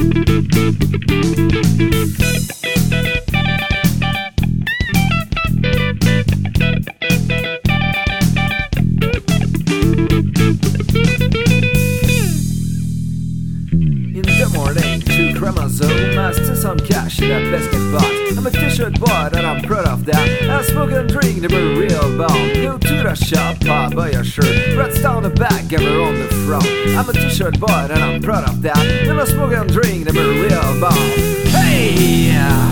Morning, 2 chromosome, I still some cash in that basket box. I'm a t-shirt boy and I'm proud of that. I smoke and drink, never real bomb. Go to the shop, I buy a shirt. Rats down the back, ever on the front. I'm a t-shirt boy and I'm proud of that. And I smoke and drink, never real bomb. Hey!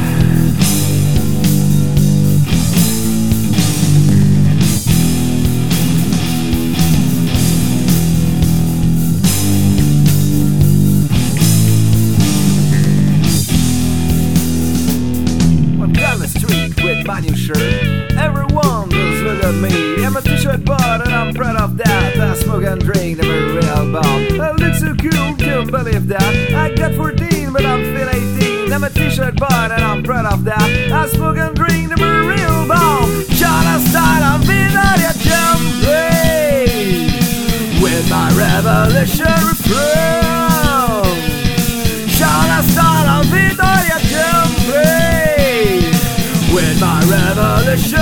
With my new shirt, everyone does look at me. I'm a t-shirt boy and I'm proud of that. I smoke and drink, never real bomb. I look so cool, can't believe that. I got 14 but I'm still 18. I'm a t-shirt boy and I'm proud of that. I smoke and drink, never real bomb. Shot a style, I'm Vitalia jumping with my revolution refrain. Shot a style, I'm Vitalia jumping with my revolution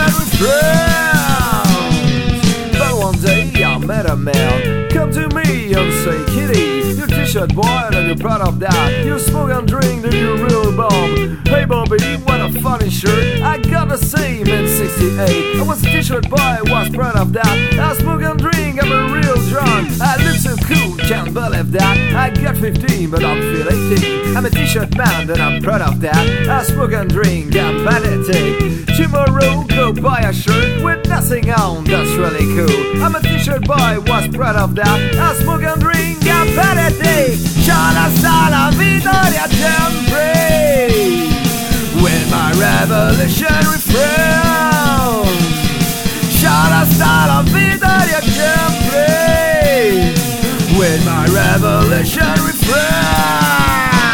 refrains. But one day I met a man come to me and say, Kitty, you're t-shirt boy and you're proud of that. You smoke and drink, then you're real bomb. Hey Bobby, what a funny shirt. I got the same in 68. I was a t-shirt boy, I was proud of that. I smoke and drink, I'm a real drunk. I look so cool, can't believe that. I got 15 but I'm still 18. I'm a t-shirt man and I'm proud of that. I smoke and drink, I'm pathetic. Tomorrow go buy a shirt with nothing on, that's really cool. I'm a t-shirt boy, was proud of that. I smoke and drink, I'm pathetic. Shana Sala Vitalia Jumping with my revolution refrain. Shana Sala Vitalia Jumping with my revolution refrain.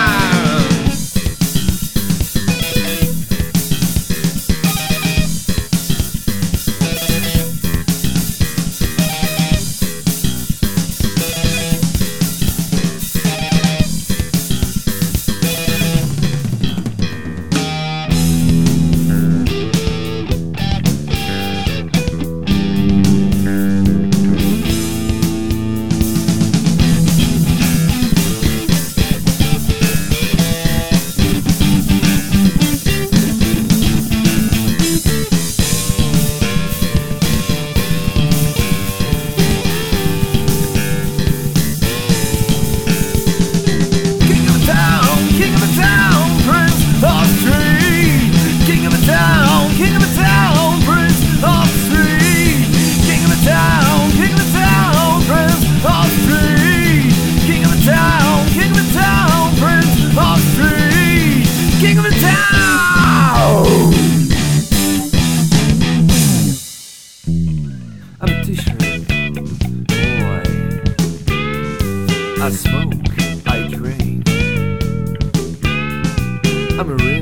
I'm a t-shirt boy. I smoke, I drink. I'm a real